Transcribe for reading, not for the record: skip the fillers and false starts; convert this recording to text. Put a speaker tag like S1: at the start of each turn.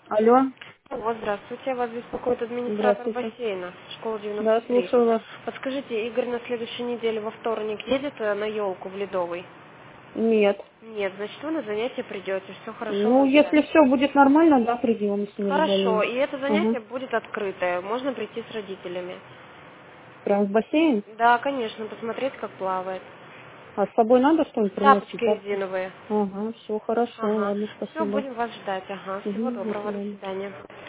S1: Алло,
S2: Вот, здравствуйте, вас беспокоит администратор
S1: здравствуйте.
S2: бассейна, школа
S1: Да,
S2: 93.
S1: слушаю вас.
S2: Подскажите, Игорь на следующей неделе во вторник едет на елку в Ледовый?
S1: Нет.
S2: Нет, значит вы на занятие придете, все хорошо
S1: Ну,
S2: вас ждать.
S1: если все будет нормально, да, придем с
S2: Хорошо,
S1: Мирзалием.
S2: и это
S1: Угу.
S2: занятие будет открытое, можно прийти с родителями.
S1: Прям в бассейн?
S2: Да, конечно, посмотреть, как плавает.
S1: А с собой надо что-нибудь приносить?
S2: Тапочки
S1: Тапки?
S2: резиновые.
S1: Ага, все хорошо,
S2: Ага,
S1: ладно,
S2: все,
S1: спасибо.
S2: будем вас ждать, ага. Всего
S1: Угу, до
S2: доброго, до
S1: свидания.
S2: свидания.